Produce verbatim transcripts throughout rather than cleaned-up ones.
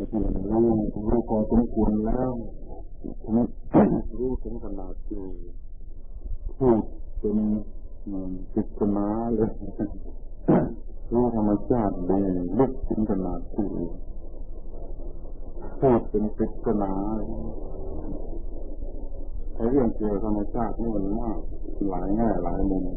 ที่รู้รู้พอสมควรแล้วรู้รู้ถึงขนาดที่พูดเป็นปริศนาเลยรู้ธรรมชาติดีลึกถึงขนาดที่พูดเป็นปริศนาไอ้เรื่องเกี่ยวกับธรรมชาตินี่มันมากหลายแง่หลายมุม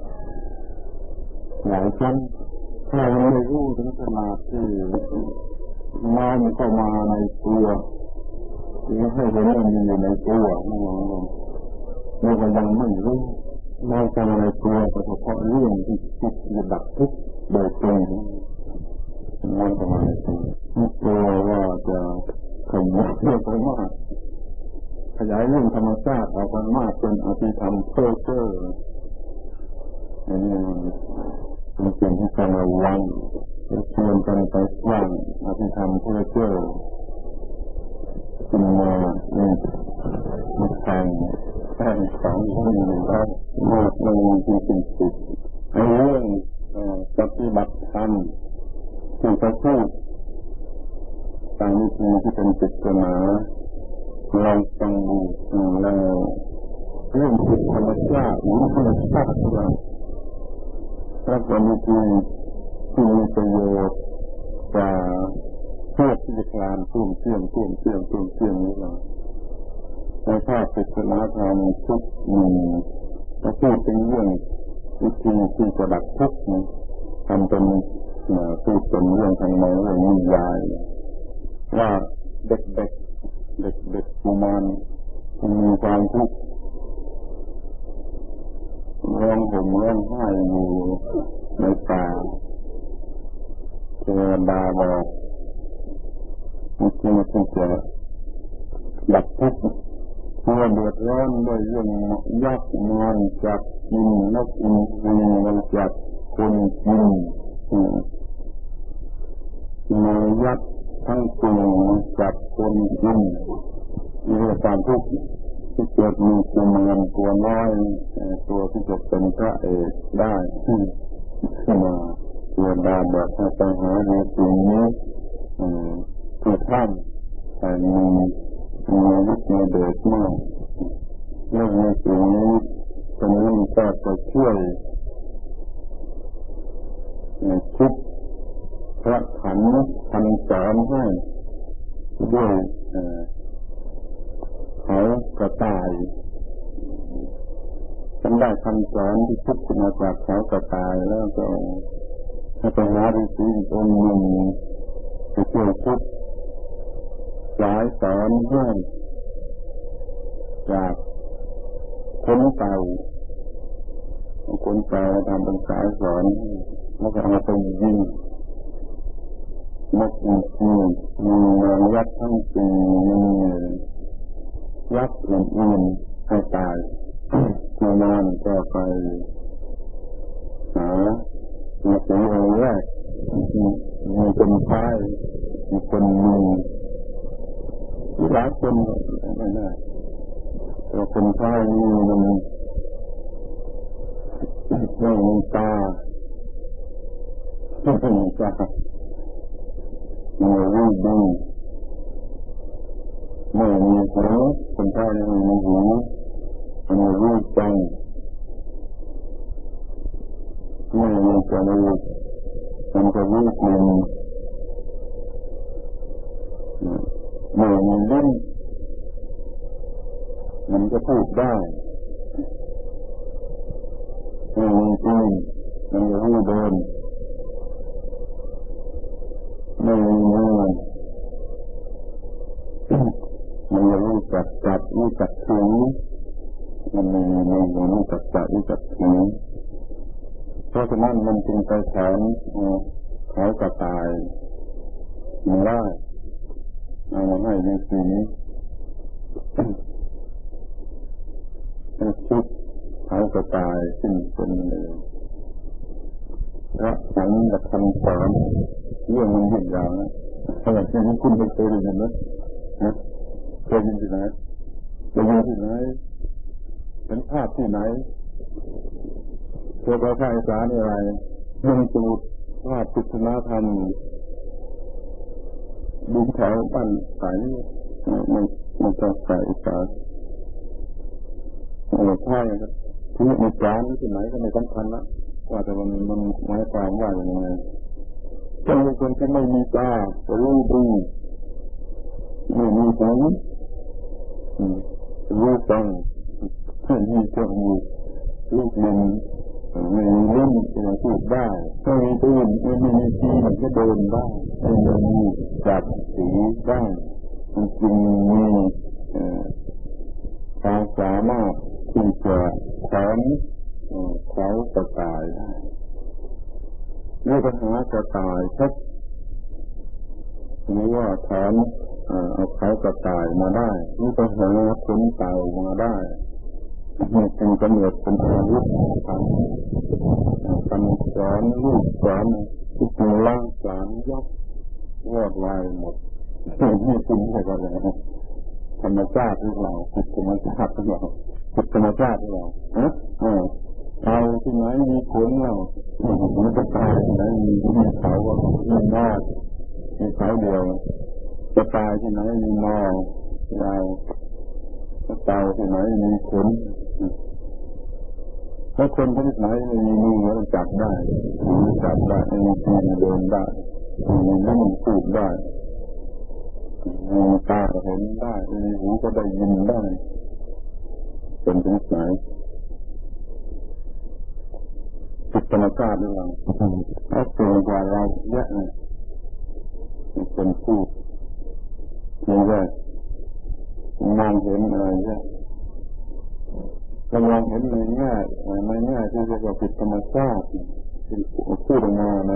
หลายชั้นถ้าเราไม่รู้ถึงขนาดที่น้อมเข้ามาในตัวหรือให้เห็นมันอยู่ในตัวนั่นเองเราก็ยังไม่รู้น้อมเข้ามาในตัวแต่เฉพาะเรื่องที่จิตระดับทุกข์โดยตรงน้อมเข้ามาในตัวนี่กลัวว่าจะขยายเรื่องไปมากขยายเรื่องธรรมชาติออกไปมากเป็นอภิธรรมเพ้อเจ้ออันนี้เป็นสิ่งที่ต้องระวังชวนกันไปสร้างอภิธรรมเพ้อเจ้อขึ้นมาเนี่ยมาแข่งแข่งสองคนได้มากเลยจริงๆสุดไอ้เรื่องปฏิบัติธรรมที่จะพูดตามวิธีที่เป็นปริศนาเราต้องดูแล้วเรื่องจิตธรรมชาติหรือธรรมชาติเราถ้าเป็นวิธีที่มีประโยชน์จะเพื่อที่จะการทุ่มเที่ยงทุ่มเที่ยงทุ่มเที่ยงนี้เราในภาคปริศนาธรรมทุกมีถ้าพูดเป็นเรื่องวิธีที่จะดับทุกข์ทำเป็นพูดเป็นเรื่องทางในเรื่องนิยายว่าเด็กๆเด็กๆกุมารมีความทุกข์ร้องห่มร้องไห้อยู่ในป่าเทวดาบอกวิธีที่จะดับทุกข์เมื่อเดือดร้อนด้วยเรื่องยักษ์มันจับกินนกอินทรีมันจับคนกินมายักษ์ทั้งตัวจับคนกินมีความทุกข์ที่เกิดมีกุมารตัวน้อยตัวที่จะเป็นพระเอกได้ขึ้นมาเทวดาบอกให้ไปหาในสิ่งนี้คือท่านแต่มีมีฤทธิ์มีเดชมากเรื่องในสิ่งนี้ตรงนี้ก็จะช่วยคิดพระขันธ์คำสอนให้ด้วยเขากระต่ายฉันได้คำสอนที่คิดขึ้นมาจากเขากระต่ายแล้วก็ให้ไปหาฤาษีอีกองค์หนึ่งจะช่วยคิดสายสอนให้จากคนเก่าคนเก่าทำเป็นสายสอนแล้วก็เอาไปยิงนกอินทรีมีนางยักษ์ทั้งสี่มียักษ์อื่นๆให้ตายมานานก็ไปหาในสิ่งแรกมีคนพายมีคนมีหลายคนไม่ได้แต่คนพายนี่มันไม่มีตาไม่มีตาไม่รู้ดีไม่มีหูคนพายไม่มีหูไม่รู้ใจไม่มีจมูกมันจะรู้กลิ่นไม่มีลิ้นมันจะพูดได้ไม่มีตีนมันจะรู้เดินไม่มีมือมันจะรู้จักจับรู้จักถือมันไม่มีมือมันรู้จักจับรู้จักถือเพราะฉะนั้นมันจึงไปแขนเขากระต่ายมันได้เอามาให้ฤาษีให้คิดเขากระต่ายขึ้นเป็นเลยพระสังฆคำสอนเรื่องมันยิ่งใหญ่นะขนาดที่คุณไม่เคยได้ยินนะนะเคยยินที่ไหนได้ยินที่ไหนเห็นภาพที่ไหนเกี่ยวกับภาคอีสานอะไรเรื่องสูตรภาพปริศนาธรรมดูแถวบ้านสายนี้มันมันจะสายสายมันใช่ครับที่มันร้านที่ไหนก็ไม่สำคัญละว่าแต่มันมันหมายความว่าอย่างไรถ้าเป็นคนที่ไม่มีตาจะรู้ดูไม่มีหูรู้ฟังไม่มีจมูกรู้กลิ่นไม่มีลิ้นจะพูดได้ไม่มีตีนไม่มีทีมันก็เดินได้ไม่มีจับสีได้มันจึงมีความสามารถที่จะแขนเขากระต่ายได้เมื่อปัญหากระต่ายชัดหรือว่าแขนเอาเขากระต่ายมาได้เมื่อปัญหาขนเต่ามาได้มันจึงกำเนิดเป็นอาวุธทางการสอนลูกสอนทุกคนล่างสารยับวอดวายหมดนี่จริงใช่ไหมธรรมชาติที่เราผิดธรรมชาติที่เราผิดธรรมชาติที่เราฮะเอาที่ไหนมีขนเรามันจะตายที่ไหนมีมีเขาว่ามีหน้ามีเขาเดียวจะตายที่ไหนมีนอเราเต่าที่ไหนมีขนถ้าคนชนิดไหนมีมือมันจับได้มันจับได้มีตีนเดินได้มีลิ้นพูดได้มีตาเห็นได้มีหูก็ได้ยินได้เป็นชนิดไหนจิตธรรมชาติด้วยเราถ้าเกิดกว่าเราเยอะเลยเป็นพูดมีแค่มองเห็นอะไรเยอะเรามองเห็นในแง่ในแง่ที่เรียกว่าจิตธรรมชาติพูดออกมาใน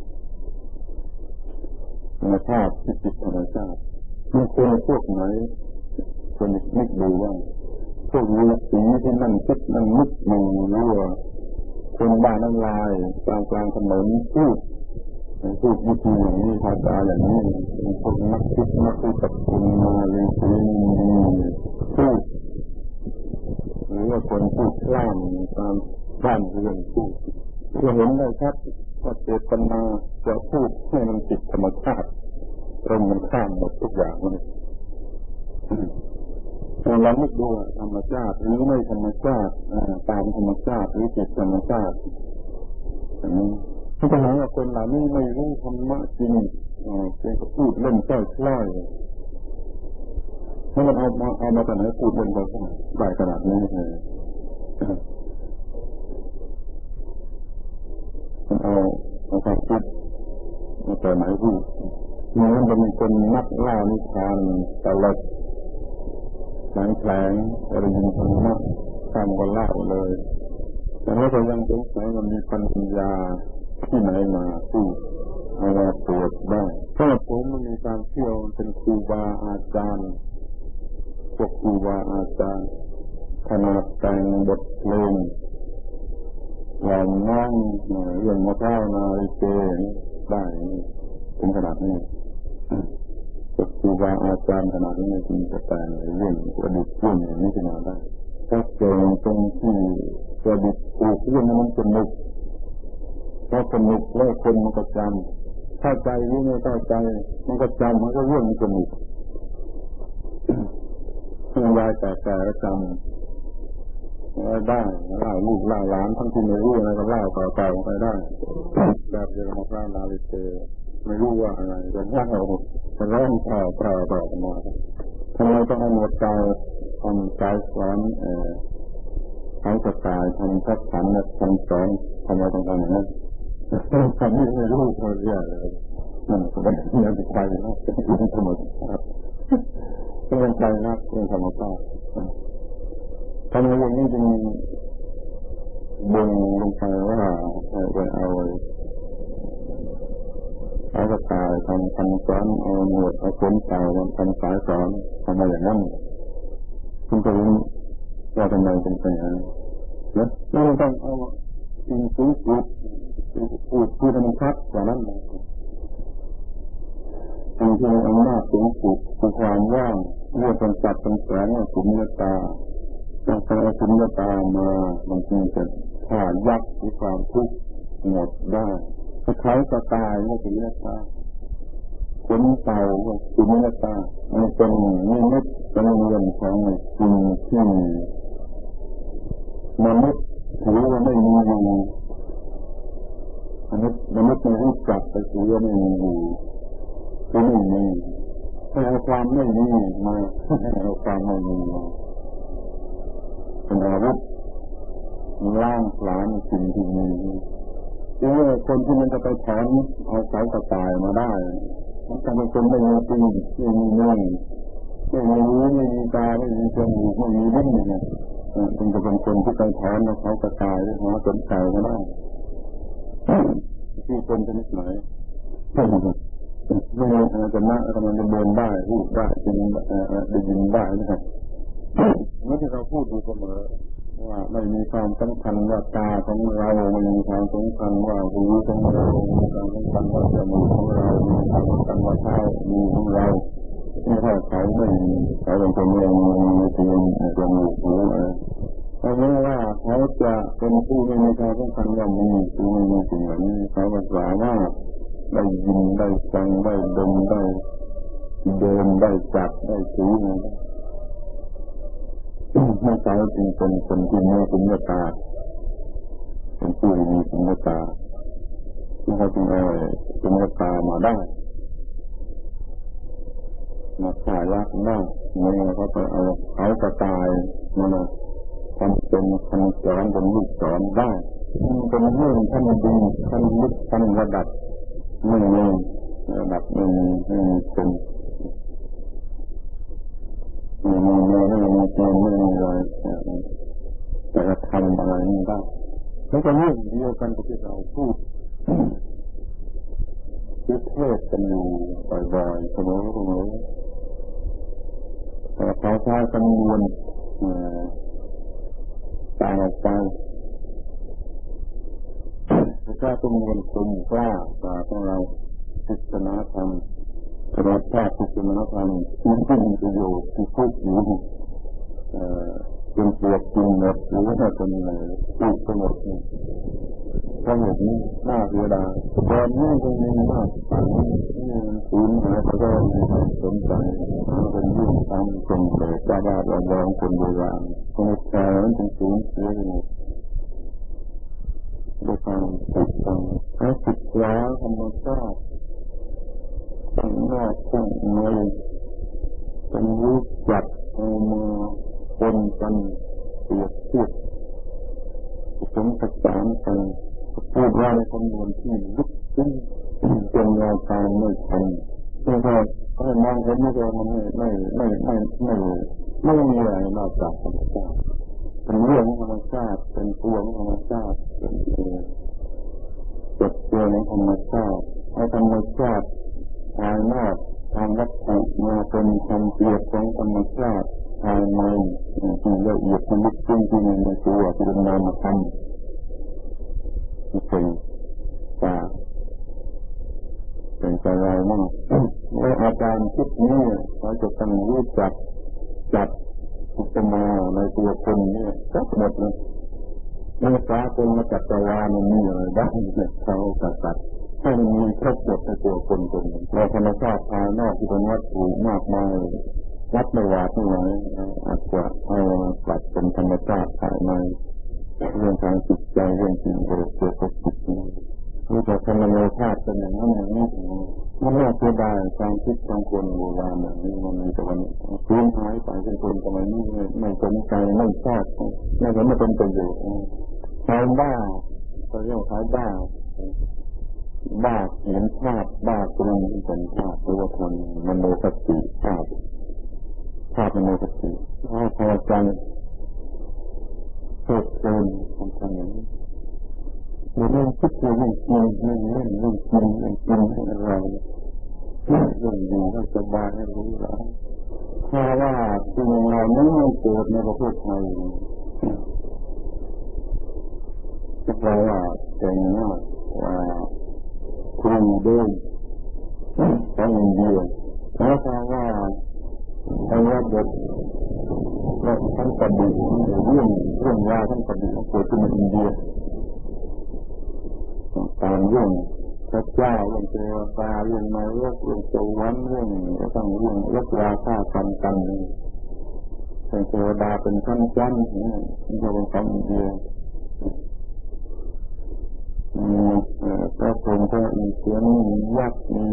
ธรรมชาติที่จิตธรรมชาติมีคนพวกไหนคนนึกดูว่าพวกนี้สิ่งที่นั่นคิดนั่นนึกมึงรู้ว่าคนบ้านน้ำลายกลางกลางถนนพูดพูดวิธีอย่างนี้ภาษาอย่างนี้พวกนักคิดนักพูดกับคนมาเลยคือพูดหรือว่าคนพูดล่ามตามบ้านเรือนพูดจะเห็นได้ชัดว่าเจตนาจะพูดให้มันติดธรรมชาติตรงมันข้ามหมดทุกอย่างเลยเราไม่ดูธรรมชาติหรือไม่ธรรมชาติตามธรรมชาติหรือจิตธรรมชาติปัญหาว่าคนเหล่านี้ไม่รู้ธรรมะจริงเพียงแต่พูดเล่นใกล้ๆถ้ามันเอามาเอามาแต่ไหนพูดเล่นได้ขนาดได้ขนาดนี้เลยมันเอาเอาความคิดมาแต่ไหนพูดมันจะมีคนนักล่านิทานตลกหลังแผลงอะไรยินธรรมะทำก็เล่าเลยแต่ว่าเรายังสงสัยมันมีปัญญาที่ไหนมาพูดเอามาตรวจได้เพราะผมมันมีการเที่ยวเป็นครูบาอาจารย์พวกครูบาอาจารย์ขนาดแต่งบทเพลงอย่างนั่งเรื่องมะพร้าวนาฬิกาได้ถึงขนาดนี้พวกครูบาอาจารย์ขนาดนี้จริงจะแต่งเรื่องประดิษฐ์เรื่องอย่างนี้ขึ้นมาได้ถ้าเก่งตรงที่ประดิษฐ์ถูกเรื่องนั้นสนุกถ้าสนุกแล้วคนมันก็จำเข้าใจหรือไม่เข้าใจมันก็จำมันก็เรื่องมันสนุกเรื่องรายแต่แต่ละจำได้เล่าลูกเล่าหลานทั้งที่ไม่รู้อะไรก็เล่าต่อๆไปได้แบบเรื่องมะพร้าวนาฬิกาไม่รู้ว่าอะไรจะเล่าจะร้องต่อต่อต่อมาทำไมต้องเอาหมดใจทำใจสอนเอ่อทั้งสไตล์ทำทักษะและทำสอนทำอะไรต่างๆอย่างนั้นทำนี่ไม่รู้เขาเรียกเลยนั่นก็เป็นเรื่องใจนะเป็นเรื่องธรรมชาติเป็นเรื่องใจนะเรื่องธรรมชาติทำไมอย่างนี้จึงบ่งลงไปว่าไปเอาเอากระต่ายทำทำสอนเอาหนวดเอาขนเต่าทำสายสอนทำมาอย่างนั้นคุณจะรู้ว่าทำไมเป็นอย่างนั้นนะแล้วเราต้องเอาสิ่งสูงสุดพูดพูดให้มันชัดกว่านั้นเลยสิ่งที่มีอำนาจสูงสุดคือความว่างเมื่อเป็นจัดเป็นแสงสุญญตาต้องเอาสุญญตามามันจึงจะผ่านยักษ์ที่ความทุกข์หมดได้ถ้าเขาจะตายก็สุญญตาคเป็นเต่าเป็นเมตตามันเป็นนิมิตเป็นเรื่องของสิ่งที่มนุษย์ถือว่าไม่มีอยู่มนุษย์มนุษย์ไม่รู้จักไปถือว่าไม่มีอยู่ก็ไม่มีให้เอาความไม่มีมาให้เอาความไม่มีมาเป็นอาวุธล้างผลาญสิ่งที่มีคือคนที่มันจะไปถอนเอาเสากระต่ายมาได้มันจะเป็นคนไม่มีตีนไม่มีเนื้อไม่มีหูไม่มีตาไม่มีจมูกไม่มีลิ้นเนี่ยมันจะเป็นคนที่ไปถอนเอาเสากระต่ายหรือหัวสนใจมาได้ที่คนชนิดไหนไม่มีอาจารย์นะกำลังจะเดินได้พูดได้จะได้ยินได้นะครับเมื่อที่เราพูดดูเสมอว่าไม่มีความสำคัญว่าตาของเราไม่มีความสำคัญว่าหูของเราไม่มีความสำคัญว่าจมูกของเราไม่มีความสำคัญว่าเท้ามือของเราไม่เท่าเขาไม่มีเขาเป็นคนเมืองมีเพียงจมูกหูอะไรเพราะว่าเขาจะเป็นผู้ไม่มีความสำคัญว่ามีผู้ไม่มีสิ่งเหล่านี้เขาก็สามารถได้ยินได้ฟังได้ดมได้เดินได้จับได้ถือไม่ใช่จริงเป็นคนที่มีสุญญตาเป็นผู้มีสุญญตาที่เขาจึงเอาสุญญตามาได้มาขายรักได้เมื่อเขาไปเอาเขากระต่ายมาทำเป็นคำสอนเป็นลูกสอนได้เป็นเรื่องท่านดีท่านลึกท่านระดับไม่มีระดับไม่มีไม่มีเป็นไม่มีไม่มีไม่มีไม่มีอะไรแต่จะทำอะไรนี่ได้แล้วก็เรื่องเดียวกันที่เราพูดที่เทศกันอยู่บ่อยๆเสมอเสมอแต่เขาใช้กันวนตายออกไปพระเจ้าต้องวนกลุ่มกล้าตาของเราพิจารณาธรรมตลอดชาติพิจารณาธรรมที่เป็นประโยชน์ที่พูดอยู่เป็นเปลือกกินหมดหรือว่าเป็นอะไรพูดทั้งหมดนี่ทั้งหมดนี้น่าเสียดายตอนนี้ตรงนี้มากต่างนี่มันสูญหายไปก็มีความสนใจเป็นยิ่งทำเป็นเกิดบ้าบ้าบอๆคนโบราณคนแก่นั้นเป็นสูญเสียไปหมดด้วยความติดตังถ้าศึกษาธรรมชาติตั้งนอกตั้งในเป็นรู้จักเอามาคนกันเปรียบเทียบผสมผสานกันพูดว่าในคำนวณที่ลึกซึ้งจนเราตามไม่ทันไม่ใช่ถ้ามองเห็นไม่ได้มันไม่ไม่ไม่ไม่ไม่ไม่มีอะไรนอกจากธรรมชาติเป็นเรื่องของธรรมชาติเป็นตัวของธรรมชาติเป็นเองเกิดตัวในธรรมชาติเอาธรรมชาติภายนอกทางวัตถุมาเป็นคำเปรียบของธรรมชาติภายในที่ละเอียดที่ลึกซึ้งที่มีในตัวที่เป็นนามธรรมที่เป็นตาเป็นใจเรามั่งและอาการคิดนี้เราจะต้องรู้จักจับอุปมาในตัวคนนี่จับหมดเลยในสากลมาจักรวาลมันมีอะไรบ้างเนี่ยเขากษัตริย์ให้มันมีครบหมดในตัวคนคนนึงในธรรมชาติภายนอกที่เป็นวัตถุมากมายวัดไม่ว่าที่ไหนอาจจะเอาปรับเป็นธรรมชาติภายในเรื่องทางจิตใจเรื่องสิ่งเกี่ยวกับจิตนี้รู้จักธรรมชาติเป็นอย่างนั้นอย่างนี้มันน่าเสียดายความคิดของคนโบราณอย่างนี้มันมีแต่วันสูญหายไปเป็นคนสมัยนี้ไม่สนใจไม่ชอบไม่เห็นมันเป็นประโยชน์ชาวบ้าก็เรียกว่าชาวบ้าบ้าเขียนภาพบ้าตรงเป็นภาพหรือว่าคนมโนคติภาพภาพมโนคติถ้าพอใจเกิดเกินทำทำอย่างนี้เรื่องคิดเรื่องจริงเรื่องเล่นเรื่องจริงเรื่องจริงให้เราเรื่องดีให้สบายให้รู้แล้วถ้าว่าสิ่งเหล่านี้ไม่เกิดในประเทศไทยจะแปลว่าเก่งมากว่าครูเดินของอินเดียแล้วถ้าว่าเอาว่าเด็กและทั้งกระดูกเรื่องเรื่องยาทั้งกระดูกเกิดขึ้นในอินเดียตามเรื่องพระเจ้าเรื่องเทวดาเรื่องนรกเรื่องสวรรค์เรื่องต้องเรื่องรักราฆ่ากันกันเป็นเทวดาเป็นชั้นชั้นนี่มันจะเป็นของเดียวมีพระพรหมก็มีเสียงมียักษ์มี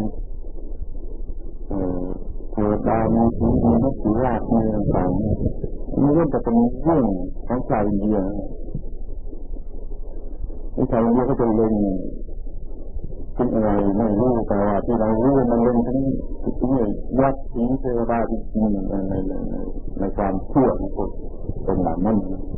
เทวดามีผีมีนักศิลามีต่างๆนี่ก็จะเป็นเรื่องของชาวอินเดียชาวอินเดียก็จะเล่นเป็นอะไรไม่รู้แต่ว่าที่เรารู้มันเล่นทั้งที่ยักษ์ผีเทวดาจริงๆในในในในความเชื่อของคนเป็นแบบนั้น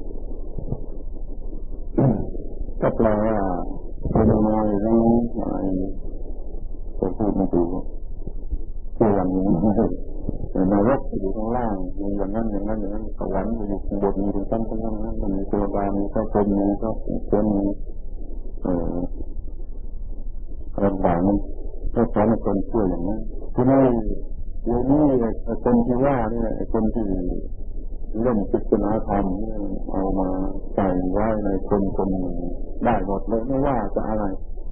ก็แปลว่าเป็นอะไรรู้อะไรจะพูดไม่ถูกคืออย่างนี้นรกอยู่ข้างล่างมีอย่างนั้นอย่างนั้นอย่างนั้นสวรรค์อยู่ข้างบนมีเป็นชั้นชั้นนั้นมันมีเทวดามีพระพรหมมีพระเจ้ามีเอ่ออะไรต่างๆก็สอนให้คนเชื่ออย่างนั้นทีนี้เดี๋ยวนี้คนที่ว่าเนี่ยคนที่เล่นศิลธรรมเอามาใส่ไว้ในคนคนหนึ่งได้หมดเลยไม่ว่าจะอะไร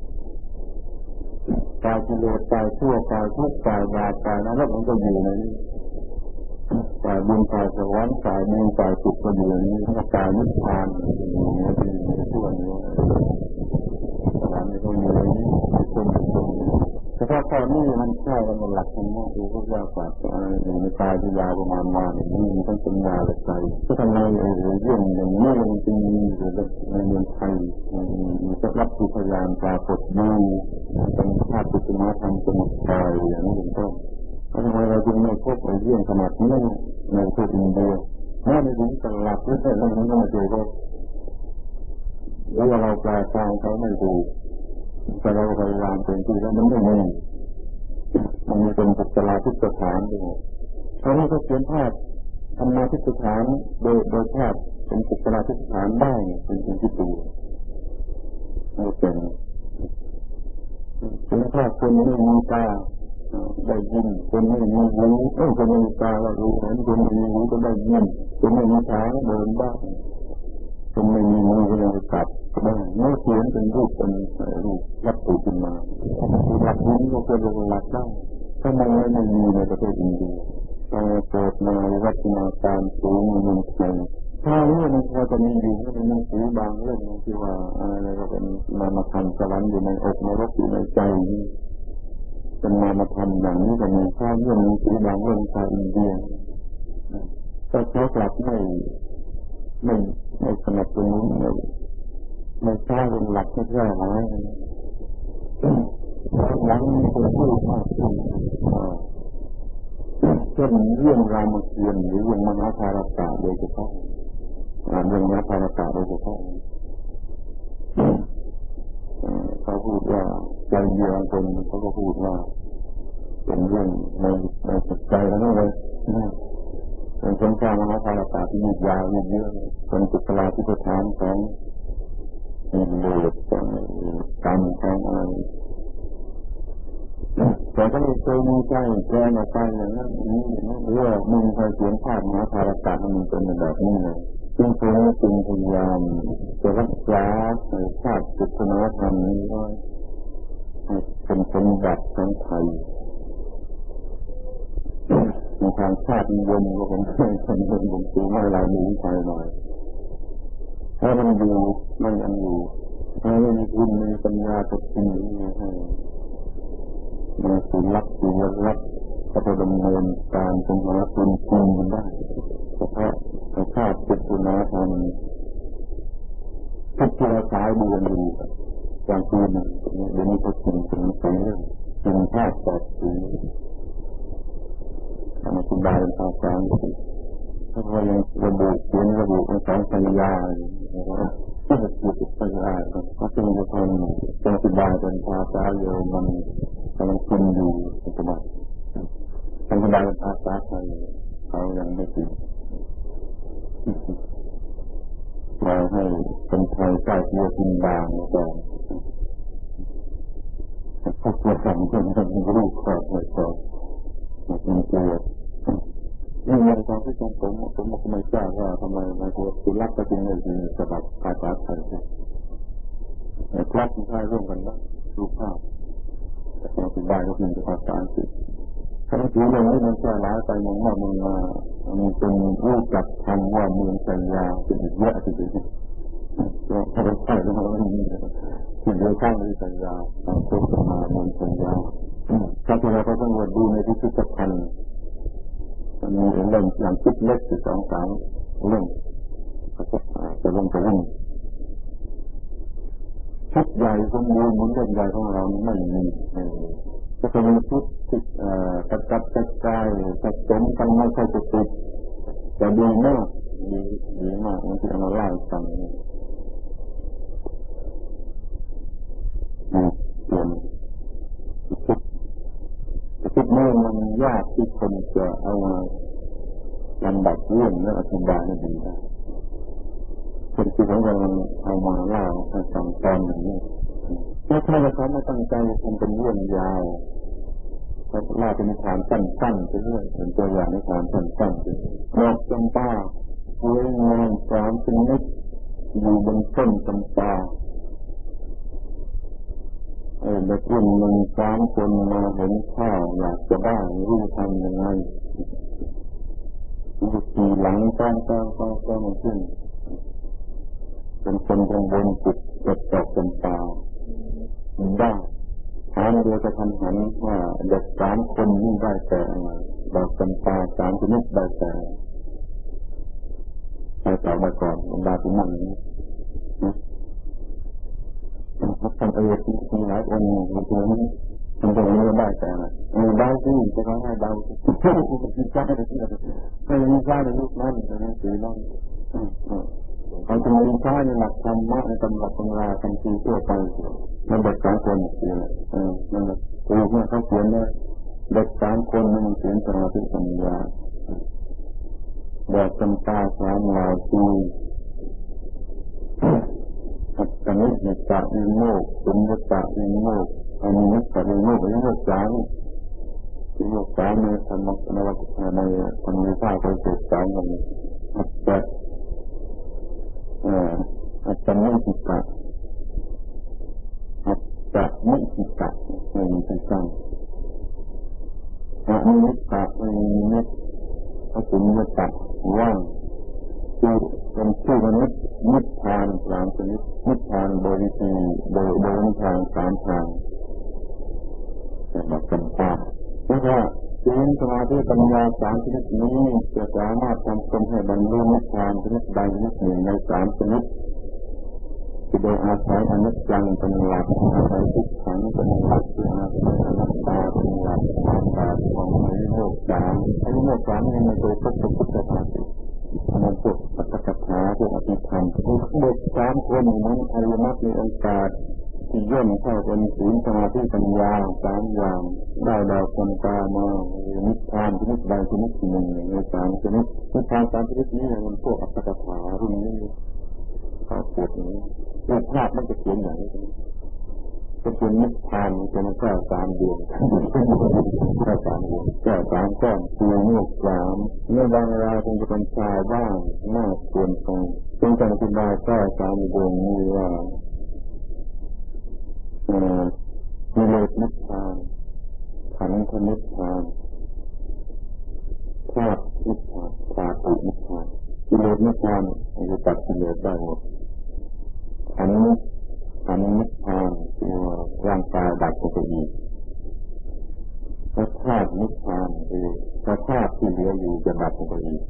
กายกิเลสกายชั่วกายทุกข์กายบาปกายนั้นมันก็อยู่ในนี้กายบุญกายสวรรค์กายมีกายสุขก็อยู่ในนี้กายนิพพานอยู่ในนี้ส่วนนี้สวรรค์ก็อยู่ในนี้คนคนแต่ถ้าตอนนี้มันใช่กันหลักธรรมะดูก็ยากกว่าอยู่ในกายที่ยาวประมาณมาเนี่ยมีทั้งปัญญาและใจก็ทำไมเออเรื่องอย่างนี้มันจึงมีอยู่ในเมืองไทยมีจะรับผู้พยานปรากฏอยู่เป็นภาพจิตนาธรรมสมุทรายอย่างนี้เป็นต้นทำไมเราจึงไม่พบในเรื่องขนาดนี้ในประเทศอินเดียแม้ในถึงตลาดไม่ใช่เรื่องนี้ไม่เจอก็แล้วเราแปลทางเขาไม่ถูกแต่เราพยายามเต็มที่แล้วมันไม่มีมันมีเป็นบุคลาธิสถานด้วยเพราะว่าเขาเขียนภาพธรรมาธิสถานโดยโดยภาพเป็นบุคลาธิสถานได้เป็นสิ่งที่ดูไม่เป็นเป็นภาพคนไม่มีตาได้ยินคนไม่มีหูเอ้คนไม่มีตาเรารู้เห็นคนไม่มีหูก็ได้ยินคนไม่มีขาเดินได้คนไม่มีมือก็ยังจับก็ได้เมื่อเขียนเป็นรูปเป็นรูปวัตถุขึ้นมาหลักนี้ก็เป็นหลักได้ถ้ามันไม่มีในประเทศอินเดียเราเกิดมาวัฒนาการสูงเมืองไทยถ้าเรื่องมันพอจะมีอยู่ก็เป็นหนังสือบางเรื่องที่ว่าอะไรก็เป็นนามธรรมสวรรค์อยู่ในอกนรกอยู่ในใจเป็นนามธรรมอย่างนี้ก็มีข้อเรื่องหนังสือบางเรื่องชาวอินเดียก็เขากลับไม่ไม่ไม่สนับสนุนไม่ไม่ใช่เป็นหลักที่แท้ไว้หลังมีคนพูดมากเช่นเรื่องรามเกียรติ์หรือเรื่องมหาภารตะโดยเฉพาะเรื่องมหาภารตะโดยเฉพาะเขาพูดว่าใจเย็นคนเขาก็พูดว่าเป็นเรื่องในในจิตใจแล้วนั่นเลยเป็นคนสร้างมหาภารตะที่ยืดยาวยืดเยอะเป็นจุดลาที่ประธานของอินโดนีเซียกรรมของอะไรแต่ก็ไม่เคยมีใจแกนออกไปอย่างนั้นนี้เรื่องมึงเคยเขียนภาพมหาภารตะมันเป็นแบบนี้เลยจึงคงจึงพยายามจะรักษาชาติศาสนาธรรมนี้ไว้เป็นสมบัติของไทยในทางชาตินิยมก็เป็นคนนิยมผมตีให้เรามีไทยหน่อยถ้ามันอยู่มันยังอยู่ถ้าไม่มีคุณมีปัญญาตกทีนี้ให้มาสูญรักสูญรักก็จะดำเนินการเป็นหาคุณจริงมันได้เฉพาะในชาติศาสนาธรรมทุกที่เราใช้ดูกันอยู่อย่างคืนเดี๋ยวนี้เขากินถึงสีกินชาติแปดสีทำให้คุณได้เป็นภาษาอังกฤษถ้าเรายังระบุเขียนระบุในสองสัญญานะครับที่จะพูดถึงสัญญาเขาเป็นคนจะอธิบายเป็นภาษาเยอรมันกำลังกินอยู่ปัจจุบันอธิบายเป็นภาษาไทยเขายังไม่ถึงเราให้เป็นไทยใต้ตัวกินบางก่อนพวกเราสั่งคนเป็นรูปขอบไม่ขอบเป็นตัวนี่ในความที่ผมผมผมไม่ทราบว่าทำไมในตัวสุรักษ์ก็จึงไม่มีฉบับภาษาไทยแต่คลาสที่ใช้ร่วมกันนะรูปภาพอธิบายก็เป็นภาษาอังกฤษคำที่เรื่องนี้มันแค่ล้าไปมองว่ามันมามันเป็นรูปจักทำว่าเมืองสัญญาเป็นอีกเยอะทีเดียวก็ไม่ใช่แล้วมันไม่มีที่เดียวข้างในสัญญาการโฆษณาเมืองสัญญาถ้าเราก็ต้องดูในพิพิธภัณฑ์มันมีเรื่องอย่างชุดเล็กสิบสองสามเรื่องจะลงจะลงชุดใหญ่สมบูรณ์เหมือนเรื่องใหญ่ของเราไม่มีจะเป็นชุดที่กระจัดกระจายผสมกันไม่ใช่จะติดแต่ดีมากดีดีมากมันที่เอามาเล่ากันส่วนชุดชุดนี้มันยากที่คนจะเอามาลำดับเรื่องและอธิบายให้ดีนะคนที่ของเราเอามาเล่าให้ฟังตอนอย่างนี้ถ้าถ้าเราเขาไม่ตั้งใจทำเป็นเรื่องยาวก็เล่าเป็นนิทานสั้นๆไปเรื่อยเป็นตัวอย่างนิทานสั้นๆไปดอกจำปาสวยงามสามชนิดอยู่บนต้นจำปาเออเด็กรุ่นหนึ่งสามคนมาเห็นข้าวอยากจะได้รู้ทำยังไงขี่หลังก้อนก้อนก้อนก้อนขึ้นเป็นคนกังวลจิตเกิดจากจำปาได้ถามเดียวจะทำหันว่าเด็กสามคนนี่ได้แต่ดอกจำปาสามชนิดได้แต่ใครตอบมาก่อนบรรดาผู้มั่นนี้ทำเออที่ที่หลายคนมันตัวนี้ทำตรงนี้ได้แต่เออได้ที่จะเขาให้เดาที่ใช่ที่ไม่มีใช่ในยุคนั้นนะสีนั่นเขาจะมีใช่ในหลักธรรมะในตำรับตำราคำชี้ทั่วไปมันเด็กสามคนนี่แหละเออนั่นแหละคือเมื่อเขาเขียนเนี่ยเด็กสามคนมันเขียนสมาธิปัญญาดอกจำปาสามลายตีอัตตนิมิตะวิโมกข์สุญญตะวิโมกข์อนิมิตะวิโมกข์วิโมกข์สามวิโมกข์สามในธรรมะในวัฏฏะในธรรมวิภาคเขาศึกษากันอัตตะเอ่ออัตตนิมิตะอัตตะนิมิตะในที่ตั้งอนิมิตะในนิมิตสุญญตะว่างคือเป็นชื่อมนุษย์นิพพานสามชนิดนิพพานโดยวิธีโดยโดยนิพพานสามทางแต่มาจำปาเพราะว่าศีลสมาธิปัญญาสามชนิดนี้จะสามารถทำตนให้บรรลุนิพพานชนิดใดชนิดหนึ่งในสามชนิดที่โดยอาศัยอนิจจังเป็นหลักอาศัยทุกขังเป็นหลักที่อาศัยอนัตตาเป็นหลักตามแบบของวิโมกข์สามวิโมกข์สามนี่มันเป็นพระพุทธศาสนามันพวกปัจจคาพวกอภิธรรมเด็กสามคนนั้นอริยมรรคมีโอกาสที่ย่นเข้าเป็นศีลสมาธิปัญญาสามอย่างได้ดอกจำปามานิพพานชนิดใดชนิดหนึ่งในสามชนิดนิพพานสามชนิดนี้มันพวกอัตถกถารุ่นนี้เขาปวดอย่างนี้รูปภาพมันจะเขียนอย่างนี้ก็เป็นนิพพานเป็นแค่สามดวงแค่สามดวงแค่สามก้อนคือโมกข์สามเมื่อบางรายคงจะเป็นชายบ้างมากส่วนของเป็นการอธิบายแค่สามดวงนี้ว่ามีโลกนิพพานขันธนิพพานธาตุนิพพานธาตุนิพพานกิเลสนิพพานจะตัดกิเลสได้หมดขันธ์ขันธ์นิพพานคือร่างกายดับไปอีกพระธาตุนิพพานคือพระธาตุที่เหลืออยู่จะดับไปอีก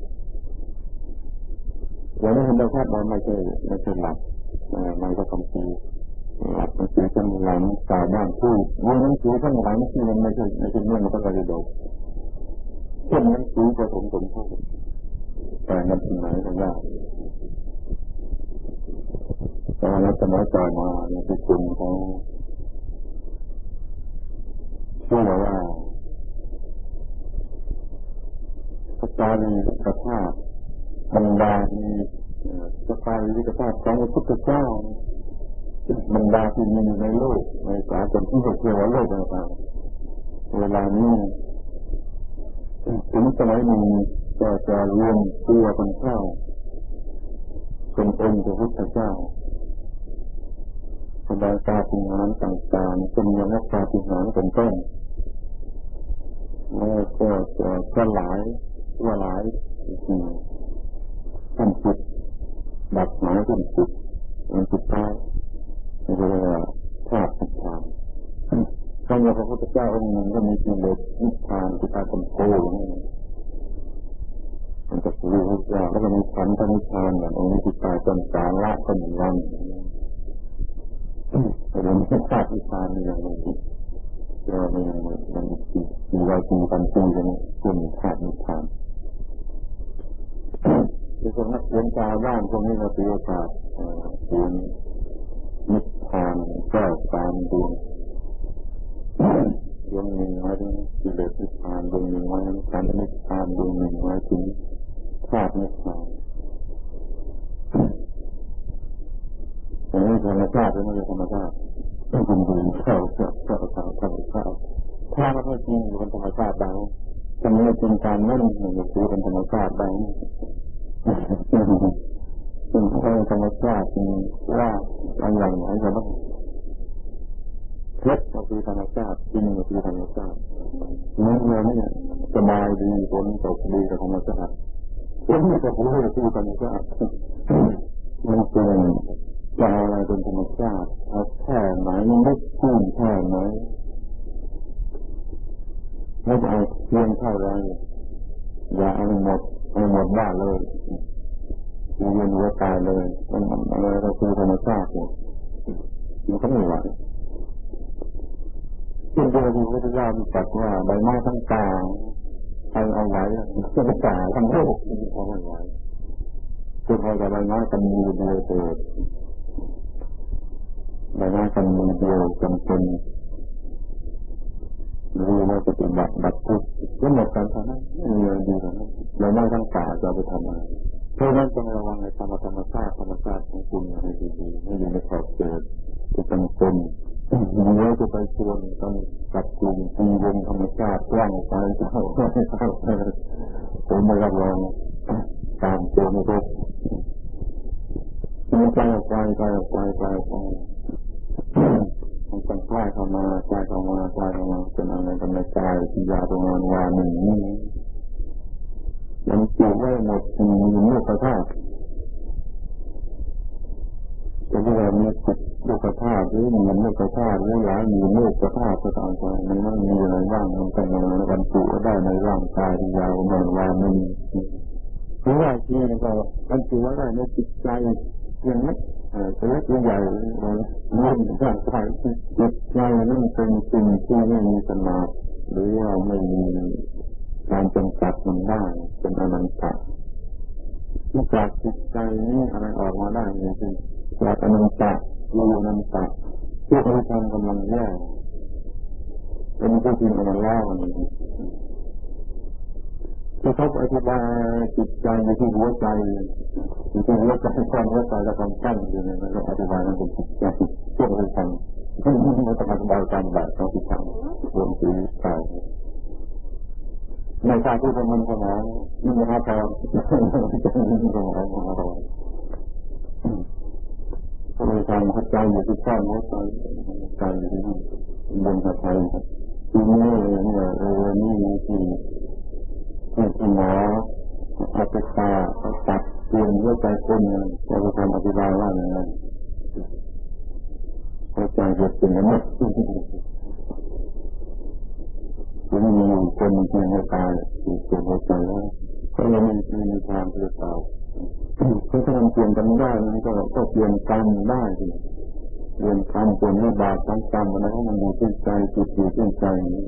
อย่างนี้เห็นได้ธาตุมันไม่ใช่ไม่ใช่หลักมันก็คำพีหลักมันคือข้างหลังตาบ้านผู้มันนั่นคือข้างหลังที่มันไม่ใช่ไม่ใช่เรื่องมันก็กระโดดเช่นนั้นคือผสมสมโภชแต่มันที่ไหนก็ยากตอนนั้นสมัยก่อนมาในที่กลุ่มเขาเชื่อว่าพระจารีวิกธาตุบรรดามีพระจารีวิกธาตุของพระพุทธเจ้าบรรดาที่มีอยู่ในโลกในสากลที่เรียกว่าโลกต่างๆเวลานี้ถึงสมัยนี้ก็จะรวมตัวกันเข้าเป็นองค์พระพุทธเจ้าพดงปาฏิหาริย์ต่างๆเป็นอย่างนักปาฏิหาริย์เป็นต้นแล้วก็จะสลายว่าหลายสิ่งขั้นสุดดับหมายขั้นสุดอันสุดท้ายเรียกว่าธาตุนิพพานคำว่าพระพุทธเจ้าองค์หนึ่งก็มีกิเลสนิพพานที่ตาคนโตอย่างนี้มันจะรู้พระเจ้าแล้วก็มีขันธ์นิพพานอย่างองค์นี้ที่ตาจนสาระก็หนึ่งวันแต่เราไม่ทราบนิพพานอย่างไรเราไม่ยังมันมีรอยตีกันตีกันจนธาตุนิพพานคือคนนักเรียนชาวบ้านพวกนี้เราตีโอกาสเรียนนิพพานแก้ตามดวงดวงหนึ่งไว้ถึงกิเลสนิพพานดวงหนึ่งไว้ถึงขันธ์นิพพานดวงหนึ่งไว้ถึงธาตุนิพพานแต่ไม่ธรรมชาติไม่ใช่ธรรมชาติต้องคุณดูเข้าเข้าเข้าเข้าเข้าเข้าถ้ามันไม่จริงอยู่บนธรรมชาติได้จะไม่จริงการนั่นอยู่คือเป็นธรรมชาติได้ซึ่งถ้าธรรมชาติว่าอะไรอย่างไรก็ต้องเล็กก็คือธรรมชาติจริงก็คือธรรมชาติเมื่อเมื่อนี่สบายดีฝนตกดีกับธรรมชาติฝนไม่ตกเลยคือธรรมชาติมันเป็นจะอะไรเป็นธรรมชาติเอาแค่ไหนมันไม่ขึ้นแค่ไหนไม่เอาเพียงเท่าไรอย่าเอาหมดเอาหมดบ้าเลยมีเงินหัวตายเลยมันอะไรก็คือธรรมชาติเนี่ยมันก็ไม่ไหวเช่นเดียวกับพระพุทธเจ้ามีตรัสว่าใบไม้ทั้งกาใครเอาไว้ทั้งกาทั้งโลกเอาไว้คือใครกับใบไม้กันมือเดียวเกิดใบไม้กันมือเดียวจำเป็นรู้ว่าปฏิบัติบัตรทุกข์ก็หมดการทำนั้นไม่มีอะไรดีกว่านั้นเราไม่ทั้งกาจะไปทำอะไรเพราะนั้นต้องระวังในธรรมธรรมชาติธรรมชาติของคุณให้ดีๆไม่อยู่ในขอบเขตที่จำเป็นเมื่อจะไปชวนต้องจับกลุ่มตีวงธรรมชาติกว้างไปเท่าผมไม่รับรองตามตัวไม่ครบมันไปไปไปไปไปไปมันต้องคลายเข้ามาคลายเข้ามาคลายเข้ามาเป็นอะไรกันในกายที่ยาประมาณวาหนึ่งนี่มันจูบไว้หมดมีเมื่อกระทาแต่ที่เรามีจิตลูกกระทาหรือมันเมื่อกระทาหรือหลายมีเมื่อกระทาก็ตามไปมันไม่มีอะไรบ้างมันต้องมาบรรจุได้ในร่างกายที่ยาวประมาณวาหนึ่งหรือว่าที่นี่ก็บรรจุได้ในจิตใจอย่างนี้ตัวเล็กตัวใหญ่มันร่างกายจิตใจนั่นเป็นสิ่งที่ไม่มีขนาดหรือว่าไม่มีการจำกัดมันได้เป็นอนันตะเมื่อจากจิตใจนี้อะไรออกมาได้เนี่ยคือจากอนันตะอยู่อนันตะทุกอารมณ์กำลังแย่เป็นผู้ที่มันเล่าถ้าเขาอธิบายจิตใจอยู่ที่หัวใจอยู่ที่หัวใจความหัวใจและความตั้งอยู่เนี่ยเราอธิบายมันเป็นจิตใจพวกเราฟังไม่ไม่ต้องอธิบายตามแบบเขาที่ทำรวมถึงใจในชาติที่เป็นมันสมองนี่นะครับพอสมองของเราพระอาจารย์เข้าใจอยู่ที่ข้างหัวใจใจอยู่ที่บนหัวใจทีนี้เนี่ยเออนี่ที่ที่หมออัตตาตัดเปลี่ยนหัวใจคนเราจะทำอธิบายว่าอย่างไรหัวใจเกิดเป็นอะไรจะไม่มีคนมันเปลี่ยนหัวใจเปลี่ยนหัวใจแล้วก็ยังมีมีทางหรือเปล่าถ้ามันเปลี่ยนกันได้มันก็ก็เปลี่ยนกรรมได้สิเปลี่ยนกรรมเปลี่ยนวิบากทั้งกรรมอะไรให้มันอยู่ที่ใจจิตอยู่ที่ใจ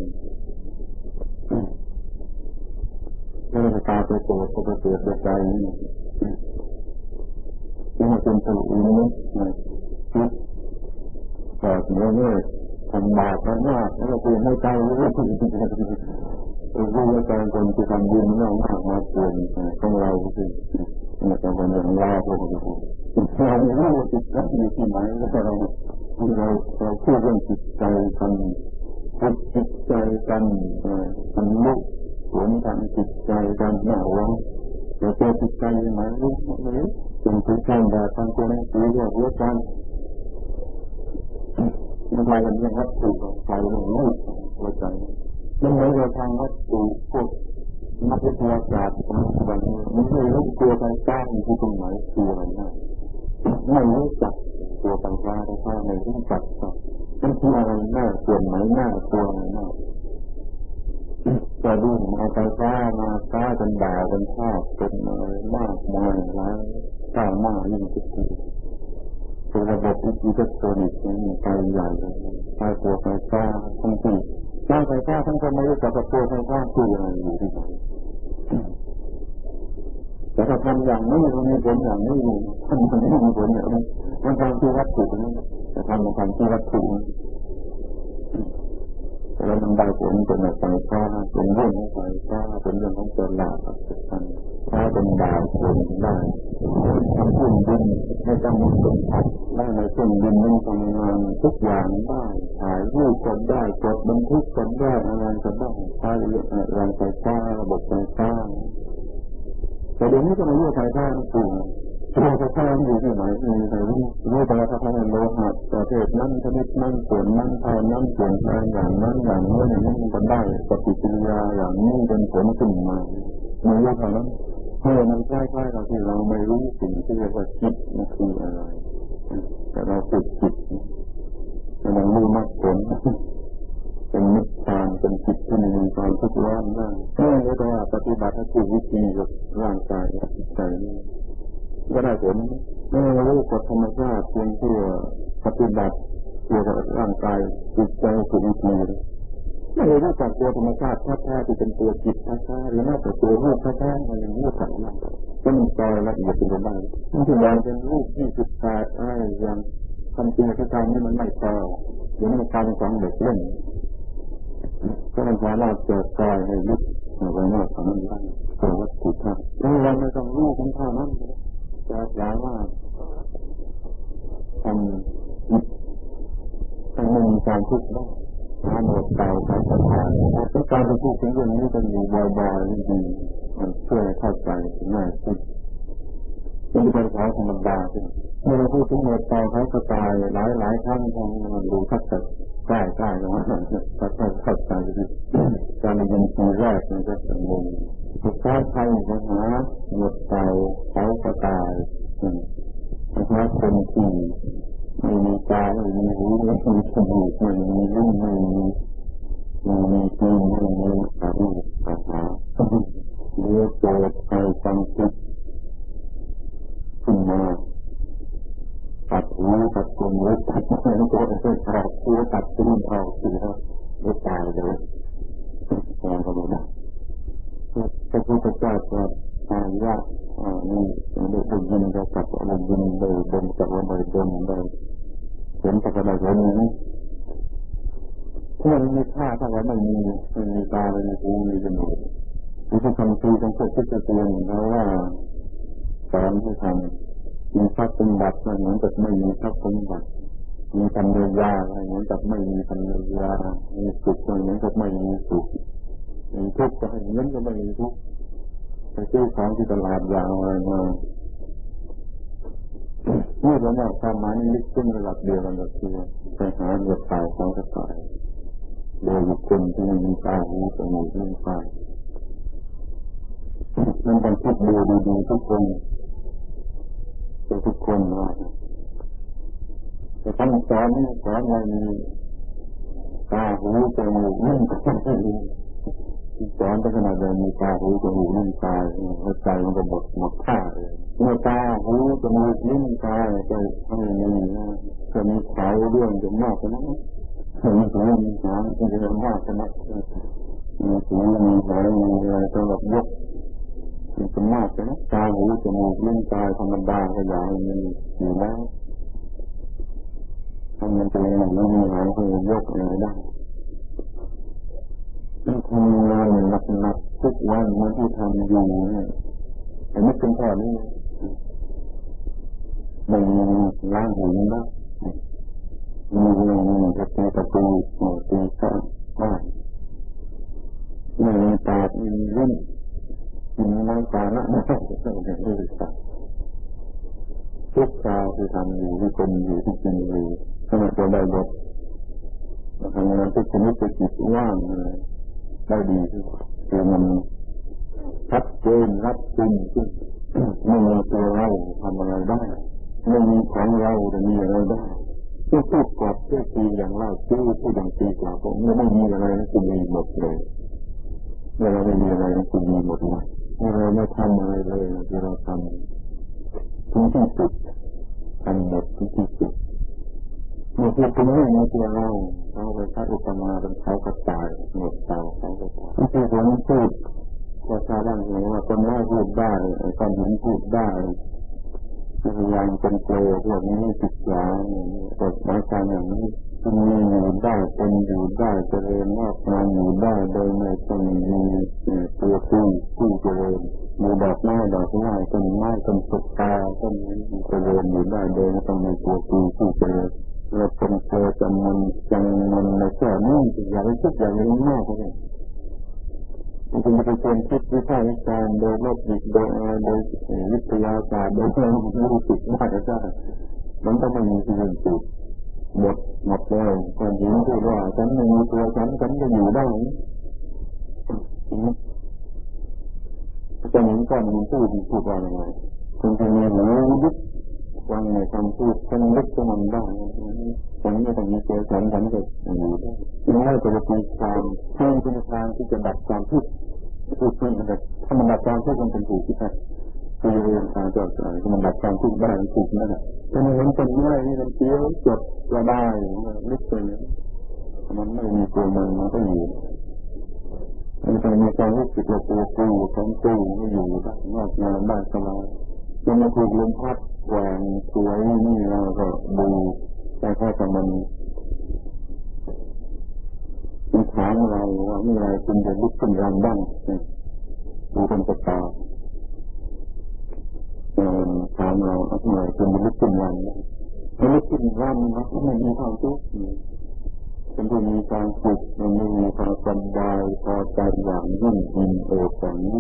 แล้วตาไปโตก็ไปเกิดในใจนี่ที่มันเป็นตัวอื่นนี่คิดก่อนเมื่อเมื่อทำบาปทำหน้าแล้วก็เปลี่ยนให้ใจรู้ว่ารู้ว่าใจคนที่ทำบุญมากมากมาเปลี่ยนของเราคือมันจะเป็นอย่างเราพวกเราเราไม่รู้จิตใจอยู่ที่ไหนแล้วเราเราเราพูดเรื่องจิตใจกันพูดจิตใจกันทำลุกผลทางจิตใจกันหน้าวังเราเจอจิตใจไหมรู้ไหมเป็นจิตใจแบบทางตัวหนังสือเรียกว่าการมันไปกันเรื่องวัตถุไปเรื่องรูปหัวใจมันเหมือนกับทางวัตถุพวกนักวิทยาศาสตร์บางอย่างมันไม่รู้ตัวไฟฟ้าที่ตรงไหนคืออะไรนะไม่รู้จักตัวไฟฟ้าแต่ถ้าไม่รู้จักมันคืออะไรหน้าส่วนไหนหน้าตัวไหนหน้าจะดูมาไฟฟ้ามาฟ้าเป็นดาวเป็นภาพเป็นอะไรมากมายหลายก้าวหน้ายิ่งขึ้นตัวระบบอิเล็กทรอนิกส์นี่ไปใหญ่เลยใช้ตัวไฟฟ้าทั้งที่ใช้ไฟฟ้าทั้งก็ไม่รู้จักตัวไฟฟ้าคืออะไรอยู่ที่ไหนแต่ถ้าทำอย่างนี้มันมีผลอย่างนี้ทำอย่างนี้มีผลอย่างนี้มันทำที่วัตถุนี่แต่ทำมันทำที่วัตถุแล้วมันได้ผลเป็นไฟฟ้าเป็นเรื่องของไฟฟ้าเป็นเรื่องของตัวหลักถ้าเป็นดาวเป็นได้ทำขึ้นดินไม่ต้องมีคนขัดได้ในขึ้นดินมันทำงานทุกอย่างได้ถ่ายรูปก็ได้จดบันทึกก็ได้อะไรก็ได้ใช้แรงไฟฟ้าระบบไฟฟ้าแต่เดี๋ยวนี้ก็ไม่รู้ไฟฟ้าคือตัวไฟฟ้าอยู่ที่ไหนมีใครรู้รู้แต่ว่าเขาทำโลหะประเภทนั้นชนิดนั้นส่วนนั้นเท่านั้นส่วนแทนอย่างนั้นอย่างนี้อย่างนี้มันได้ปฏิกิริยาอย่างนี้เป็นผลขึ้นมาไม่รู้เท่านั้นเมื่อมันคล้ายๆกับที่เราไม่รู้สิ่งที่เรียกว่าจิตนั่นคืออะไรแต่เราฝึกจิตเรารู้มากผลเป็นนิพพานเป็นจิตที่มีความทุกข์ร้อนมากเมื่อเราปฏิบัติให้ถูกวิธีกับร่างกายกับจิตใจนี่ก็ได้ผลเมื่อเรารู้กฎธรรมชาติเพียงเพื่อปฏิบัติเกี่ยวกับร่างกายจิตใจถูกวิธีไม่รู้จักตัวธรรมชาติแท้ๆที่เป็นตัวจิตแท้ๆหรือแม้แต่ตัวรูปแท้ๆมันยังรู้จักมันก็มันซอยละเอียดเป็นไปได้มันถึงอย่างเป็นรูปที่สุดท้ายอะไรอย่างทำจริงที่การนี้มันไม่พอเดี๋ยวมันกลายเป็นของเด็กเล่นก็มันสามารถเกิดกายให้ลึกไปมากกว่านั้นได้ตัววัตถุธาตุแล้วเราไม่ต้องรู้ทั้งเท่านั้นจะสามารถทำจิตให้มันมีความทุกข์ได้หาหมดเตาใช้สัญญาและการไปพูดถึงเรื่องนี้กันอยู่บ่อยๆดีๆมันช่วยให้เข้าใจง่ายขึ้นเป็นภาษาธรรมดาขึ้นเมื่อเราพูดถึงหมดเตาใช้สไตล์หลายๆครั้งมันดูทักษะใกล้ๆนะว่าถ้าเข้าใจดีการเรียนทีแรกมันจะสงบสุดท้ายใครจะหาหมดเตาใช้สไตล์นะคนที่ไม่มีตาไม่มีหูไม่มีจมูกไม่มีลิ้นไม่มีไม่มีตีนไม่มีขาขาเนื้อโจดไฟฟังคิดขึ้นมาตัดหูตัดจมูกตัดอะไรตัวเองตัดตัวตัดลิ้นออกสิครับไม่ตายเลยแรงกว่านี้นะพระพุทธเจ้าจะตายยากอ่านี่ได้ได้ยินได้กลับได้ยินได้ดมจับว่าได้ดมได้เห็นแต่อะไรแบบนี้ถ้ามันมีค่าถ้าว่าไม่มีไม่มีตาไม่มีหูไม่มีจมูกที่เขาทำคือของพวกที่จะเตือนเขาว่าสอนที่ทำมีทรัพย์สมบัติเหมือนกับไม่มีทรัพย์สมบัติมีปัญญาอะไรเหมือนกับไม่มีปัญญามีสุขเหมือนกับไม่มีสุขมีทุกข์ก็เหมือนกับไม่มีทุกข์ไปซื้อของที่ตลาดยาวอะไรมาเมื่อเราเนี่ยความหมายนี้ลึกขึ้นระดับเดียวกันก็คือไปหาเรื่องตายของกระต่ายโดยบุคคลที่มีตาหูจมูกลิ้นกายมันเป็นทุกดูดีๆทุกคนทุกคนว่าแต่ท่านสอนนี่สอนว่ามีตาหูจมูกลิ้นกายสอนไปขนาดเลยมีตาหูจมูกลิ้นกายหัวใจมันก็หมดหมดท่าเลยเมื่อตาหูจมูกลิ้นกายจะไม่มีจะมีเขาเรื่องจะมากขนาดนั้นมีหูมีหางจะมากขนาดนั้นมีหูมีหางมีอะไรสำหรับยกมันจะมากขนาดตาหูจมูกลิ้นกายธรรมดาก็อย่างมีอยู่แล้วทำมันเป็นอย่างนี้มีหางก็ยกอะไรได้มันทำงานหนักๆทุกวันมันที่ทำอยู่เนี่ยแต่ไม่เป็นแค่นี้มันล้างหูนะมีเรื่องมีประตูประตูหมดตีข้างบ้านมีตามีลิ้นมีน้ำตาหน้าไม่ต้องอย่างนี้สักทุกคราวที่ทำอยู่ที่เป็นอยู่ที่กินอยู่ขณะตัวใดบททำงานที่ชนิดจิตว่างได้ดีคือมันชัดเจนรัดกุมขึ้นไม่มีตัวเราทำอะไรได้ไม่มีของเราจะมีอะไรได้ที่พูดกอดที่ตีอย่างเล่าชื่อพูดอย่างตีกว่าผมไม่มีอะไรนะคุณมีหมดเลยเมื่อเราไม่มีอะไรนะคุณมีหมดเลยเมื่อเราไม่ทำอะไรเลยที่เราทำถึงที่สุดทำหมดถึงที่สุดเมื่อพูดถึงเรื่องในตัวเราเราไปใช้อุปมาเป็นเขากระต่ายหมดเตาเขากระต่ายที่ผมพูดก็ชาวบ้านเห็นว่าคนไม้พูดได้คนหินพูดได้พยายามเป็นโกพวกนี้ศึกษาเปิดรายการอย่างนี้ที่มีอยู่ได้เป็นอยู่ได้เจริญงอกงามอยู่ได้โดยไม่ต้องมีตัวผู้ผู้เจริญมีดอกไม้ดอกไม้ต้นไม้ต้นสุกตาต้นนี้เจริญอยู่ได้โดยไม่ต้องมีตัวผู้ผู้เจริญเราเป็นโกจำมันจังมันในแค่นี้อย่าไปคิดอย่างนี้มากเลยมันจะเป็นคนคิดวิชาการโดยโลกดิบโดยโดยวิทยาศาสตร์โดยรู้สึกมากก็ได้มันต้องไม่มีสิ่งติดหมดหมดเลยคนหญิงพูดว่าฉันไม่มีตัวฉันฉันจะอยู่ได้จะเห็นก่อนมีพูดพูดว่าอะไรคุณจะมีหูยึดฟังในคำพูดฉันลึกจะมันได้ฉันไม่ต้องมีตัวฉันฉันจะอยู่ได้ไม่ว่าจะเป็นความเชื่อเป็นทางที่จะดับความทุกข์พูดเพื่อนกันถ้ามันดับความทุกข์มันเป็นถูกที่ไหนคือเรื่องทางจอดใจมันดับความทุกข์ได้ถูกนั่นแหละถ้ามันเห็นเป็นอะไรนี่มันเตี้ยวจดก็ได้ลึกไปเลยมันไม่มีตัวมันมันก็อยู่มันจะมีความรู้สึกว่าตัวกูของกูไม่อยู่ได้งอกงามได้สบายจนมาถูกลมพัดแหวงสวยนี่เราก็ดูแต่แค่แต่มันมันถามเราว่าเมื่อไรคุณจะลุกขึ้นรังบ้างดูเป็นตาถามเราเมื่อไรคุณจะลุกขึ้นรังถ้าลุกขึ้นรังมันก็ไม่มีความทุกข์เป็นผู้มีความสุขมันไม่มีความสบายพอใจอย่างยิ่งยินเอิบอย่างนี้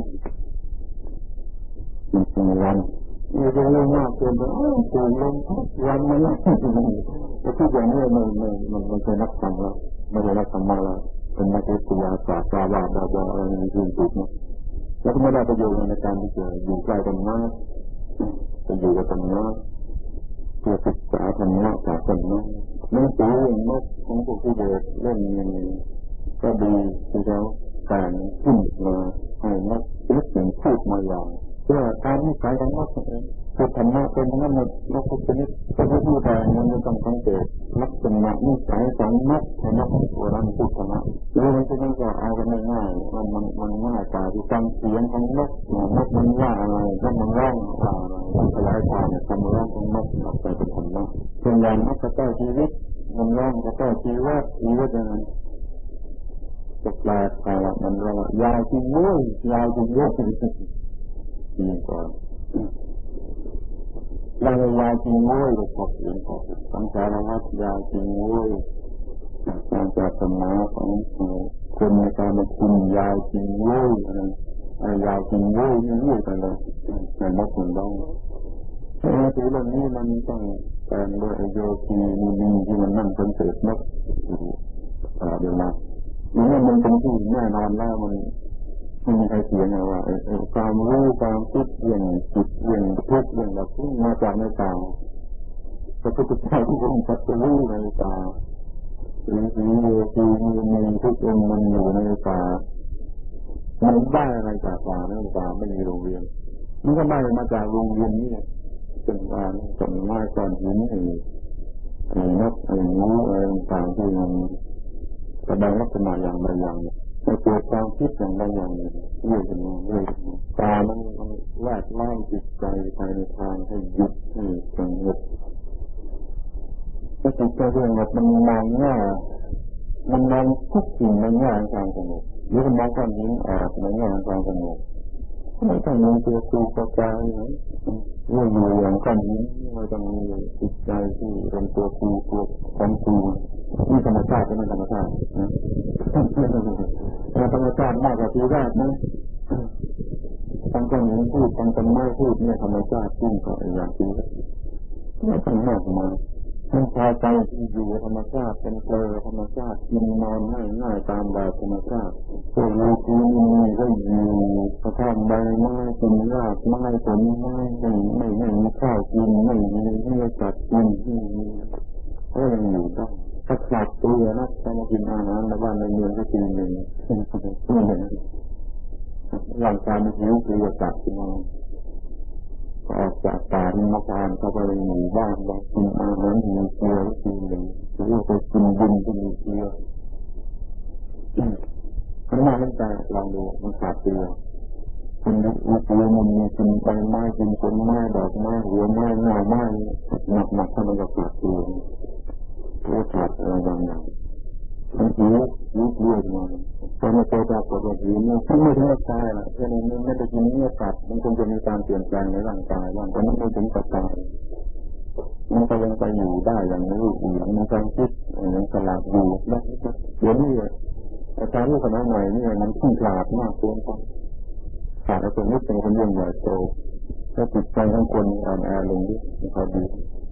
มันเป็นรังมีเรื่องมากเกินไปโอ้โหลงวันมันไม่แต่ทุกอย่างนี้มันมันมันมันเป็นนักธรรมแล้วไม่ใช่นักธรรมะแล้วเป็นนักวิทยาศาสตร์บาบาบาบาอะไรนี่คือถูกนะแล้วก็ไม่ได้ประโยชน์ในการที่จะอยู่ใกล้ธรรมะจะอยู่กับธรรมะเพื่อศึกษาธรรมะจากธรรมะนั่นคือเรื่องนกของพวกที่เด็กเล่นนี่ก็ดีที่เขาการขึ้นมาให้นักคิดถึงพูดมาอย่างเพื่อการนิสัยของนกเองคือธรรมะเป็นทั้งหมดนกทุกชนิดก็คือผู้แทนมันไม่ต้องสังเกตลักษณะนิสัยของนกในนกตัวนั้นพูดธรรมะรู้ไหมที่นั่นก็เอากันง่ายๆมันมันมันง่ายกว่าที่ฟังเสียงของนกนกมันว่าอะไรนกมันร้องอะไรมันขยายความคำร้องของนกออกไปเป็นธรรมะเป็นอย่างนกกระต่ายชีวิตมันร้องกระต่ายชีวิตชีวิตยังไงจะแปลกไปละมันร้องยาวจริงเว้ยยาวจริงเว้ยดีกว่าเรายาวจริงเว้ยขอบคุณขอบคุณสังสารวัฏยาวจริงเว้ยการจัดสมาของคนในการมาคุมยาวจริงเว้ยอะไรยาวจริงเว้ยนี่เรื่องกันเลยแต่ไม่ควรต้องเพราะว่าตัวเรื่องนี้มันต้องแต่งโดยโยคีมีมีที่มันนั่งเป็นเศษนกตลอดเวลาเมื่อมันเป็นที่แน่นอนแล้วมันไม่มีใครเสียนะว่าความรู้ความคิดเรื่องจิตเรื่องทุกเรื่องแบบนี้มาจากในตาพระพุทธเจ้าที่ทรงตรัสรู้ในตาหรือสีโยคีมีมีทุกองค์มันอยู่ในตามันได้อะไรจากตาในตาไม่มีโรงเรียนมันก็ได้มาจากโรงเรียนนี้เป็นการส่งไม้ก้อนหินไอ้ไอ้นกไอ้งูอะไรต่างๆที่มันแสดงลักษณะอย่างใดอย่างหนึ่งในตัวความคิดอย่างใดอย่างหนึ่งเรื่อยขึ้นมาเรื่อยขึ้นมาตามันมันแวดล้อมจิตใจไปในทางให้หยุดให้สงบถ้าจิตใจสงบมันมองหน้ามันมองทุกสิ่งในแง่ของความสงบหรือมันมองก้อนหินออกในแง่ของความสงบไม่ต้องมีตัวครูประกายนะเรื่องอยู่อย่างก้อนหินไม่ต้องมีจิตใจที่เป็นตัวครูตัวของครูนี่ธรรมชาติเป็นธรรมชาตินะธรรมชาติมากกว่าทีแรกนะตั้งแต่นี้พูดตั้งแต่ไม่พูดเนี่ยธรรมชาติขึ้นก็อย่างที่ไม่ต้องมากมามันพอใจที่อยู่ธรรมชาติเป็นเกลือธรรมชาติกินนอนง่ายง่ายตามแบบธรรมชาติพวกเราที่นี่ก็อยู่สภาพใบไม้เป็นรากไม้ผลไม้ไม่ไม่ไม่มีข้าวกินไม่มีเนื้อสัตว์กินก็ยังอยู่ได้ถ้าขาดตัวนะจะมากินอาหารในบ้านในเมืองก็กินหนึ่งร่างกายมันหิวคือจะตัดกินมาออกจากป่าที่มาทานเข้าไปในหมู่บ้านเรากินอาหารมีเกลือกินหนึ่งหรือว่าไปกินดินที่มีเกลือมันมาตั้งแต่เราดูมันขาดเกลือกินลูกเกลือมันมีกินใบไม้กินผลไม้ดอกไม้หัวไม้หน่อไม้หนักหนักถ้ามันจะขาดเกลือก็ขาดอะไรบางอย่างมันหิวหิวเกลือมาตอนนี้ตัวจากตัวหิวเนี่ยที่ไม่ถึงกับตายล่ะเพราะนั้นไม่ได้กินเนื้อสัตว์มันคงจะมีการเปลี่ยนแปลงในร่างกายบ้างแต่มันไม่ถึงกับตายมันก็ยังไปอยู่ได้อย่างนี้อยู่มันการคิดอย่างฉลาดอยู่นะเดี๋ยวนี้อาจารย์ลูกคณะใหม่เนี่ยมันขี้ขลาดมากเกินไปขาดแล้วเป็นนิดเป็นคนเรื่องใหญ่โตถ้าจิตใจของคนอ่อนแอลงดิมันก็ดี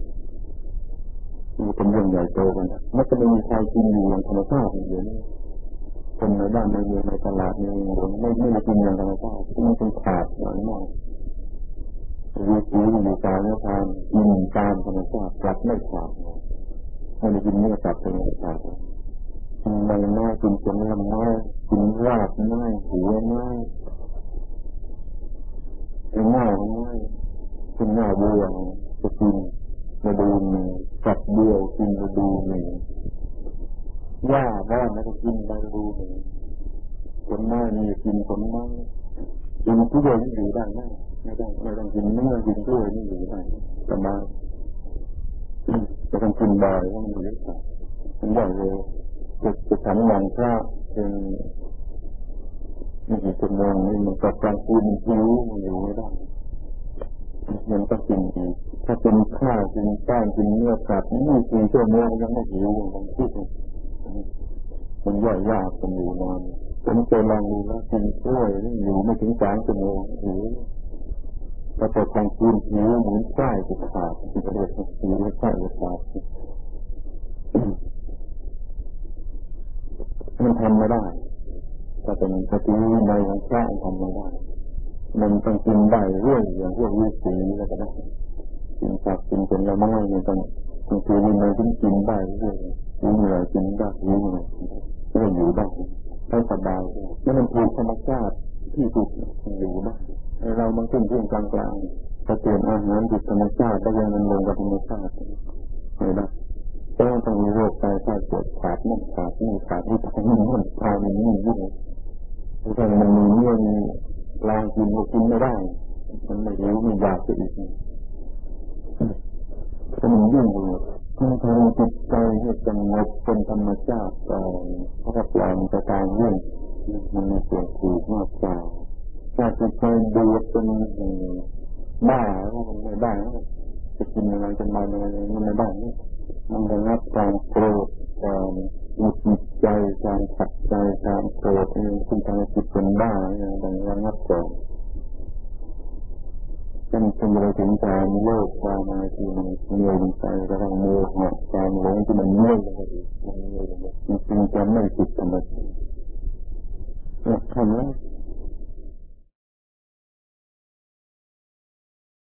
มันเป็นเรื่องใหญ่โตกันมันจะไม่มีใครกินอยู่อย่างธรรมชาติอย่างนี้คนในบ้านในเมืองในตลาดในเมืองไม่ไม่ได้กินอย่างธรรมชาติที่มันเป็นขาดอย่างมากวิถีอยู่ตามนิทานกินตามธรรมชาติกลับไม่ขาดไม่ได้กินเนื้อสัตว์เป็นขาดกินใบไม้กินผลไม้กินรากไม้หัวไม้กินหน้าไม้กินหน้าเบื่อจะกินมาดูหนึ่งกัดเบื่อกินมาดูหนึ่งหญ้าบ้านแล้วก็กินมาดูหนึ่งผลไม้มีกินผลไม้กินทุกอย่างอยู่ได้ไหมไม่ต้องไม่ต้องกินเนื้อกินด้วยนี่อยู่ได้สบายจะต้องกินบ่อยก็มันเยอะกว่าผมบอกเลยจะจะทำอย่างพระเป็นมีกี่ชั่วโมงนี่มันกับการกินหิวมันอยู่ไม่ได้มันต้องกินอีกถ้าเป็นข้าวกินแป้งกินเนื้อสัตว์นี่สี่ชั่วโมงยังไม่หิวมันคิดมันย่อยยากมันอยู่นานผมเคยลองดูแล้วกินกล้วยนี่อยู่ไม่ถึงสามชั่วโมงหิวพอตกกลางคืนหิวเหมือนไส้จะขาดที่ประเทศหิวไส้จะขาดมันทำไม่ได้ถ้าเป็นปฏิวินัยของพระมันทำไม่ได้มันต้องกินได้เรื่อยอย่างพวกฤาษีแล้วก็ได้กินผักกินผลไม้มันต้องปฏิวินัยต้องกินได้เรื่อยหิวเหนื่อยกินได้หิวเหนื่อยก็อยู่ได้ให้สบายแล้วมันถูกธรรมชาติที่ถูกอยู่ได้เราบางขึ้นขึ้นกลางกลางจะเปลี่ยนอาหารผิดธรรมชาติได้ยังมันลงกับธรรมชาติไม่ได้ต้องต้องมีโรคไตไข้ปวดขาดนั่นขาดนี่ขาดนี่ขาดนี่นั่นขาดนี่นี่ยิ่งเพราะฉะนั้นมันมีเรื่องลางกินก็กินไม่ได้มันไม่หิวไม่อยากจะอีกก็มันยิ่งเลยต้องทำจิตใจให้สงบเป็นธรรมชาติก่อนเพราะถ้าปล่อยมันจะตายเรื่องมันมีส่วนถูกมากกว่าถ้าจิตใจดูเป็นบ้าแล้วมันไม่ได้จะกินอะไรจะมาอะไรมันไม่ได้มันระงับการโกรธการหงุดหงิดใจการขัดใจการโกรธเองซึ่งทำให้จิตเป็นบ้าอย่างนั้นระงับก่อนจนเป็นไปถึงการโลภความอะไรที่มันเงียบใจกระทั่งโมหะการหลงที่มันเงียบเลยมันเงียบเลยจริงๆจะไม่จิตธรรมชาติทำแล้ว